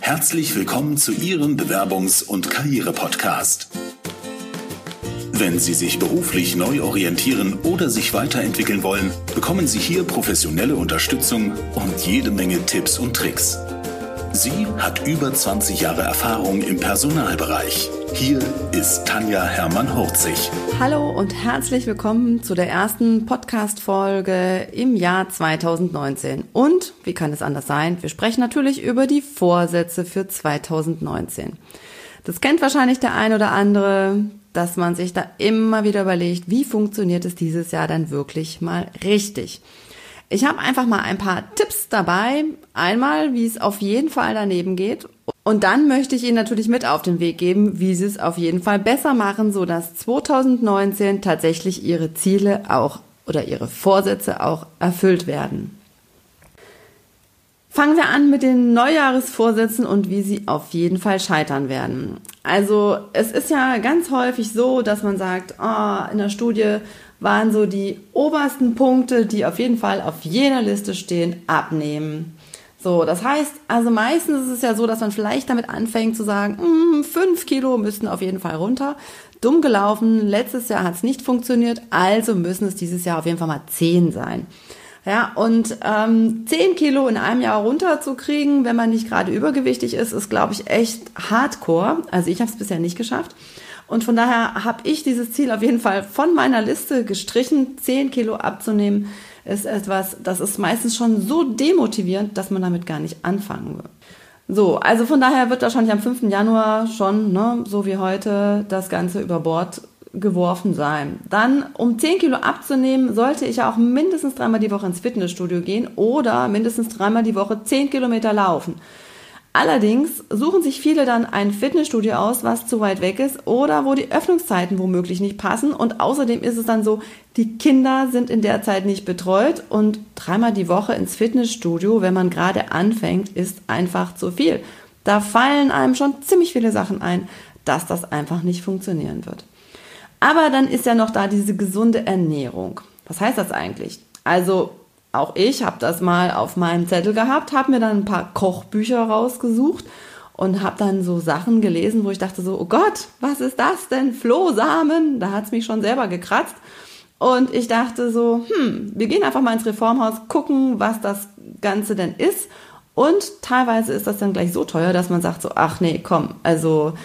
Herzlich willkommen zu Ihrem Bewerbungs- und Karriere-Podcast. Wenn Sie sich beruflich neu orientieren oder sich weiterentwickeln wollen, bekommen Sie hier professionelle Unterstützung und jede Menge Tipps und Tricks. Sie hat über 20 Jahre Erfahrung im Personalbereich. Hier ist Tanja Hermann-Hurzig. Hallo und herzlich willkommen zu der ersten Podcast-Folge im Jahr 2019. Und, wie kann es anders sein, wir sprechen natürlich über die Vorsätze für 2019. Das kennt wahrscheinlich der ein oder andere, dass man sich da immer wieder überlegt, wie funktioniert es dieses Jahr dann wirklich mal richtig. Ich habe einfach mal ein paar Tipps dabei. Einmal, wie es auf jeden Fall daneben geht. Und dann möchte ich Ihnen natürlich mit auf den Weg geben, wie Sie es auf jeden Fall besser machen, sodass 2019 tatsächlich Ihre Ziele auch oder Ihre Vorsätze auch erfüllt werden. Fangen wir an mit den Neujahresvorsätzen und wie sie auf jeden Fall scheitern werden. Also es ist ja ganz häufig so, dass man sagt, in der Studie waren so die obersten Punkte, die auf jeden Fall auf jeder Liste stehen, abnehmen. So, das heißt, also meistens ist es ja so, dass man vielleicht damit anfängt zu sagen, 5 Kilo müssten auf jeden Fall runter. Dumm gelaufen, letztes Jahr hat es nicht funktioniert, also müssen es dieses Jahr auf jeden Fall mal 10 sein. Ja, und 10 Kilo in einem Jahr runterzukriegen, wenn man nicht gerade übergewichtig ist, glaube ich, echt hardcore. Also ich habe es bisher nicht geschafft. Und von daher habe ich dieses Ziel auf jeden Fall von meiner Liste gestrichen. 10 Kilo abzunehmen ist etwas, das ist meistens schon so demotivierend, dass man damit gar nicht anfangen will. So, also von daher wird wahrscheinlich am 5. Januar schon, so wie heute, das Ganze über Bord geworfen sein. Dann, um 10 Kilo abzunehmen, sollte ich auch mindestens 3-mal die Woche ins Fitnessstudio gehen oder mindestens 3-mal die Woche 10 Kilometer laufen. Allerdings suchen sich viele dann ein Fitnessstudio aus, was zu weit weg ist oder wo die Öffnungszeiten womöglich nicht passen. Und außerdem ist es dann so, die Kinder sind in der Zeit nicht betreut und 3-mal die Woche ins Fitnessstudio, wenn man gerade anfängt, ist einfach zu viel. Da fallen einem schon ziemlich viele Sachen ein, dass das einfach nicht funktionieren wird. Aber dann ist ja noch da diese gesunde Ernährung. Was heißt das eigentlich? Also auch ich habe das mal auf meinem Zettel gehabt, habe mir dann ein paar Kochbücher rausgesucht und habe dann so Sachen gelesen, wo ich dachte so, oh Gott, was ist das denn? Flohsamen? Da hat es mich schon selber gekratzt. Und ich dachte so, wir gehen einfach mal ins Reformhaus, gucken, was das Ganze denn ist. Und teilweise ist das dann gleich so teuer, dass man sagt so, ach nee, komm, also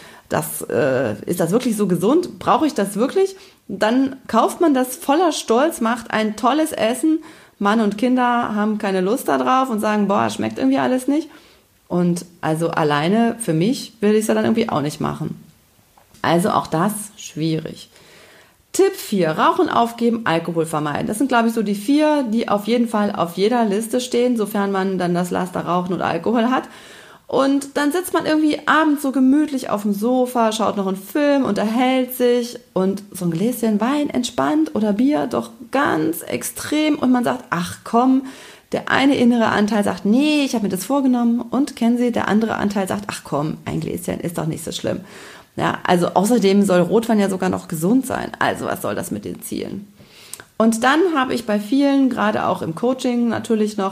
ist das wirklich so gesund? Brauche ich das wirklich? Dann kauft man das voller Stolz, macht ein tolles Essen. Mann und Kinder haben keine Lust da drauf und sagen, boah, schmeckt irgendwie alles nicht. Und also alleine für mich will ich es ja dann irgendwie auch nicht machen. Also auch das schwierig. Tipp 4, Rauchen aufgeben, Alkohol vermeiden. Das sind, glaube ich, so die 4, die auf jeden Fall auf jeder Liste stehen, sofern man dann das Laster Rauchen und Alkohol hat. Und dann sitzt man irgendwie abends so gemütlich auf dem Sofa, schaut noch einen Film, unterhält sich und so ein Gläschen Wein entspannt oder Bier doch ganz extrem und man sagt, ach komm, der eine innere Anteil sagt, nee, ich habe mir das vorgenommen und kennen Sie, der andere Anteil sagt, ach komm, ein Gläschen ist doch nicht so schlimm. Ja, also außerdem soll Rotwein ja sogar noch gesund sein, also was soll das mit den Zielen? Und dann habe ich bei vielen, gerade auch im Coaching natürlich noch,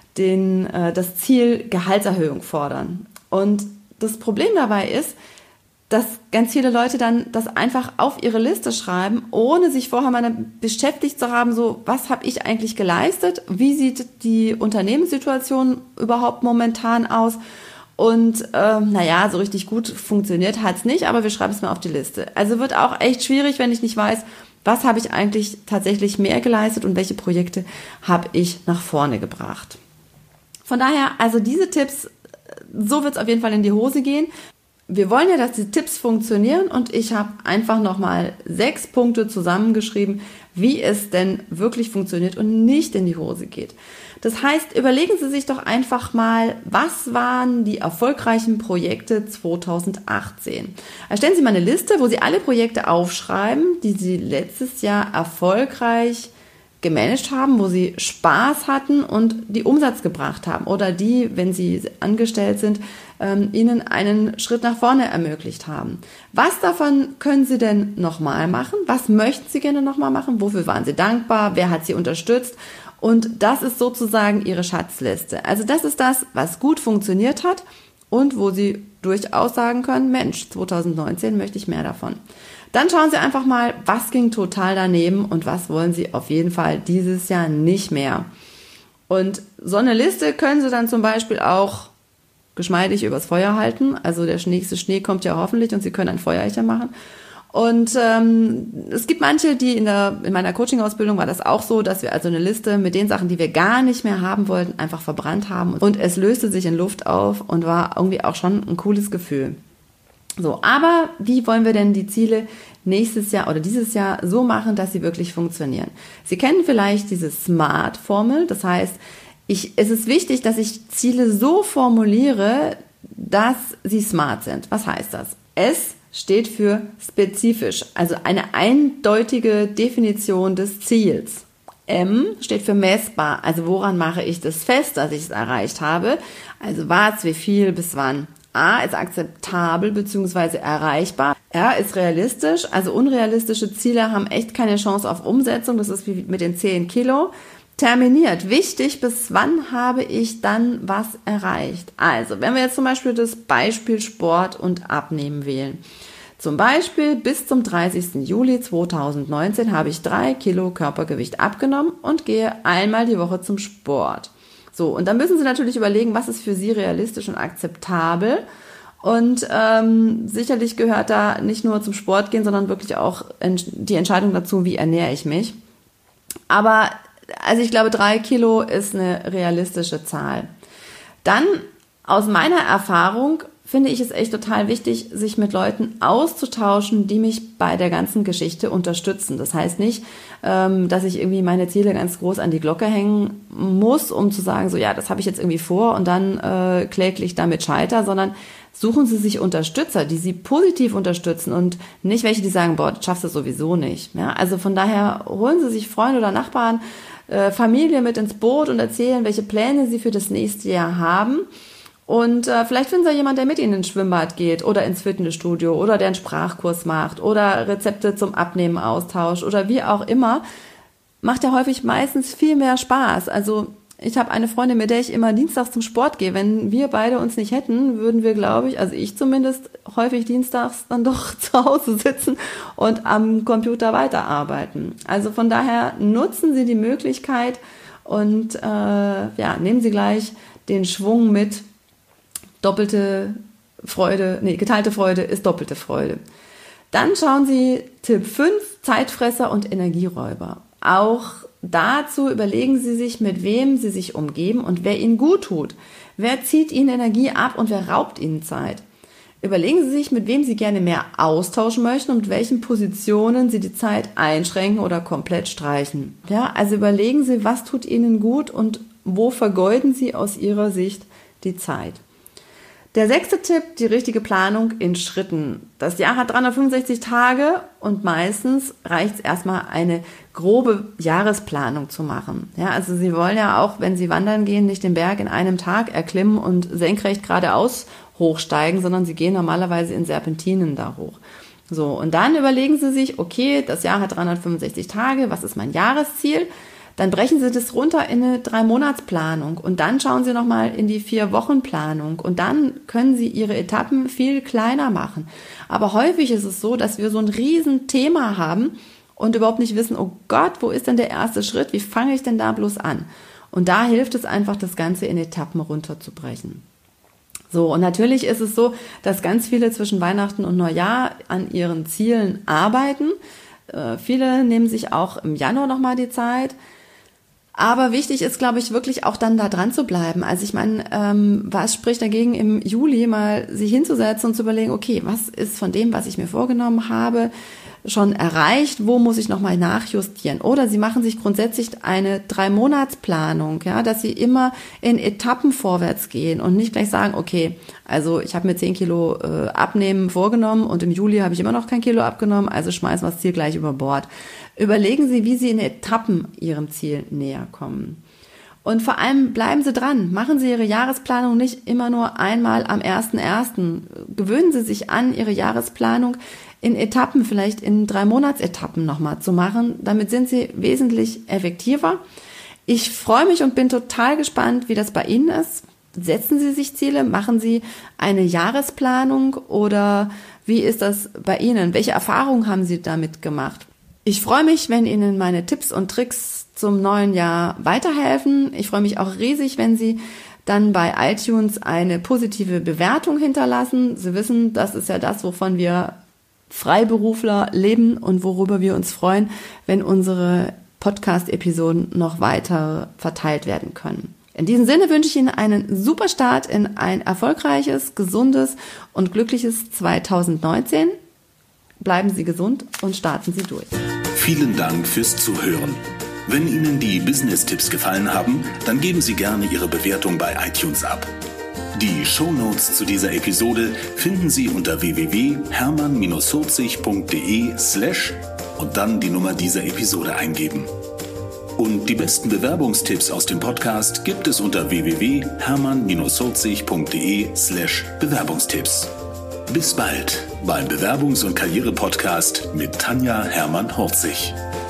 das Ziel Gehaltserhöhung fordern. Und das Problem dabei ist, dass ganz viele Leute dann das einfach auf ihre Liste schreiben, ohne sich vorher mal beschäftigt zu haben, so was habe ich eigentlich geleistet, wie sieht die Unternehmenssituation überhaupt momentan aus und so richtig gut funktioniert hat es nicht, aber wir schreiben es mal auf die Liste. Also wird auch echt schwierig, wenn ich nicht weiß, was habe ich eigentlich tatsächlich mehr geleistet und welche Projekte habe ich nach vorne gebracht. Von daher, also diese Tipps, so wird es auf jeden Fall in die Hose gehen. Wir wollen ja, dass die Tipps funktionieren und ich habe einfach nochmal 6 Punkte zusammengeschrieben, wie es denn wirklich funktioniert und nicht in die Hose geht. Das heißt, überlegen Sie sich doch einfach mal, was waren die erfolgreichen Projekte 2018? Erstellen Sie mal eine Liste, wo Sie alle Projekte aufschreiben, die Sie letztes Jahr erfolgreich gemanagt haben, wo sie Spaß hatten und die Umsatz gebracht haben oder die, wenn sie angestellt sind, ihnen einen Schritt nach vorne ermöglicht haben. Was davon können Sie denn nochmal machen? Was möchten Sie gerne nochmal machen? Wofür waren Sie dankbar? Wer hat Sie unterstützt? Und das ist sozusagen Ihre Schatzliste. Also das ist das, was gut funktioniert hat und wo Sie durchaus sagen können, Mensch, 2019 möchte ich mehr davon. Dann schauen Sie einfach mal, was ging total daneben und was wollen Sie auf jeden Fall dieses Jahr nicht mehr. Und so eine Liste können Sie dann zum Beispiel auch geschmeidig übers Feuer halten. Also der nächste Schnee kommt ja hoffentlich und Sie können ein Feuerchen machen. Und es gibt manche, die in meiner Coaching-Ausbildung war das auch so, dass wir also eine Liste mit den Sachen, die wir gar nicht mehr haben wollten, einfach verbrannt haben. Und es löste sich in Luft auf und war irgendwie auch schon ein cooles Gefühl. So, aber wie wollen wir denn die Ziele nächstes Jahr oder dieses Jahr so machen, dass sie wirklich funktionieren? Sie kennen vielleicht diese SMART-Formel. Das heißt, es ist wichtig, dass ich Ziele so formuliere, dass sie smart sind. Was heißt das? S steht für spezifisch, also eine eindeutige Definition des Ziels. M steht für messbar, also woran mache ich das fest, dass ich es erreicht habe? Also was, wie viel, bis wann? A ist akzeptabel bzw. erreichbar. R ist realistisch, also unrealistische Ziele haben echt keine Chance auf Umsetzung. Das ist wie mit den 10 Kilo. Terminiert, wichtig, bis wann habe ich dann was erreicht? Also, wenn wir jetzt zum Beispiel das Beispiel Sport und Abnehmen wählen. Zum Beispiel bis zum 30. Juli 2019 habe ich 3 Kilo Körpergewicht abgenommen und gehe einmal die Woche zum Sport. So, und dann müssen Sie natürlich überlegen, was ist für Sie realistisch und akzeptabel. Und sicherlich gehört da nicht nur zum Sport gehen, sondern wirklich auch die Entscheidung dazu, wie ernähre ich mich. Aber also ich glaube, 3 Kilo ist eine realistische Zahl. Dann aus meiner Erfahrung finde ich es echt total wichtig, sich mit Leuten auszutauschen, die mich bei der ganzen Geschichte unterstützen. Das heißt nicht, dass ich irgendwie meine Ziele ganz groß an die Glocke hängen muss, um zu sagen, so ja, das habe ich jetzt irgendwie vor und dann kläglich damit scheiter, sondern suchen Sie sich Unterstützer, die Sie positiv unterstützen und nicht welche, die sagen, boah, das schaffst du sowieso nicht. Ja, also von daher holen Sie sich Freunde oder Nachbarn, Familie mit ins Boot und erzählen, welche Pläne Sie für das nächste Jahr haben. Und vielleicht finden Sie jemanden, der mit Ihnen ins Schwimmbad geht oder ins Fitnessstudio oder der einen Sprachkurs macht oder Rezepte zum Abnehmen austauscht oder wie auch immer. Macht ja häufig meistens viel mehr Spaß. Also ich habe eine Freundin, mit der ich immer dienstags zum Sport gehe. Wenn wir beide uns nicht hätten, würden wir, glaube ich, also ich zumindest, häufig dienstags dann doch zu Hause sitzen und am Computer weiterarbeiten. Also von daher nutzen Sie die Möglichkeit und nehmen Sie gleich den Schwung mit. Geteilte Freude ist doppelte Freude. Dann schauen Sie Tipp 5, Zeitfresser und Energieräuber. Auch dazu überlegen Sie sich, mit wem Sie sich umgeben und wer Ihnen gut tut. Wer zieht Ihnen Energie ab und wer raubt Ihnen Zeit? Überlegen Sie sich, mit wem Sie gerne mehr austauschen möchten und mit welchen Positionen Sie die Zeit einschränken oder komplett streichen. Ja, also überlegen Sie, was tut Ihnen gut und wo vergeuden Sie aus Ihrer Sicht die Zeit. Der 6. Tipp, die richtige Planung in Schritten. Das Jahr hat 365 Tage und meistens reicht es erstmal, eine grobe Jahresplanung zu machen. Ja, also Sie wollen ja auch, wenn Sie wandern gehen, nicht den Berg in einem Tag erklimmen und senkrecht geradeaus hochsteigen, sondern Sie gehen normalerweise in Serpentinen da hoch. So, und dann überlegen Sie sich, okay, das Jahr hat 365 Tage, was ist mein Jahresziel? Dann brechen Sie das runter in eine 3-Monats-Planung und dann schauen Sie nochmal in die 4-Wochen-Planung und dann können Sie Ihre Etappen viel kleiner machen. Aber häufig ist es so, dass wir so ein Riesenthema haben und überhaupt nicht wissen, oh Gott, wo ist denn der erste Schritt? Wie fange ich denn da bloß an? Und da hilft es einfach, das Ganze in Etappen runterzubrechen. So, und natürlich ist es so, dass ganz viele zwischen Weihnachten und Neujahr an ihren Zielen arbeiten. Viele nehmen sich auch im Januar nochmal die Zeit. Aber wichtig ist, glaube ich, wirklich auch dann da dran zu bleiben. Also ich meine, was spricht dagegen, im Juli mal sich hinzusetzen und zu überlegen, okay, was ist von dem, was ich mir vorgenommen habe, schon erreicht? Wo muss ich nochmal nachjustieren? Oder Sie machen sich grundsätzlich eine 3-Monats-Planung, ja, dass Sie immer in Etappen vorwärts gehen und nicht gleich sagen, okay, also ich habe mir 10 Kilo Abnehmen vorgenommen und im Juli habe ich immer noch kein Kilo abgenommen, also schmeißen wir das Ziel gleich über Bord. Überlegen Sie, wie Sie in Etappen Ihrem Ziel näher kommen. Und vor allem bleiben Sie dran. Machen Sie Ihre Jahresplanung nicht immer nur einmal am 1.1. Gewöhnen Sie sich an, Ihre Jahresplanung in Etappen, vielleicht in 3-Monats-Etappen nochmal zu machen. Damit sind Sie wesentlich effektiver. Ich freue mich und bin total gespannt, wie das bei Ihnen ist. Setzen Sie sich Ziele? Machen Sie eine Jahresplanung oder wie ist das bei Ihnen? Welche Erfahrungen haben Sie damit gemacht? Ich freue mich, wenn Ihnen meine Tipps und Tricks zum neuen Jahr weiterhelfen. Ich freue mich auch riesig, wenn Sie dann bei iTunes eine positive Bewertung hinterlassen. Sie wissen, das ist ja das, wovon wir Freiberufler leben und worüber wir uns freuen, wenn unsere Podcast-Episoden noch weiter verteilt werden können. In diesem Sinne wünsche ich Ihnen einen super Start in ein erfolgreiches, gesundes und glückliches 2019. Bleiben Sie gesund und starten Sie durch. Vielen Dank fürs Zuhören. Wenn Ihnen die Business-Tipps gefallen haben, dann geben Sie gerne Ihre Bewertung bei iTunes ab. Die Shownotes zu dieser Episode finden Sie unter www.hermann-40.de/ und dann die Nummer dieser Episode eingeben. Und die besten Bewerbungstipps aus dem Podcast gibt es unter www.hermann-40.de/Bewerbungstipps. Bis bald beim Bewerbungs- und Karriere-Podcast mit Tanja Hermann-Horzig.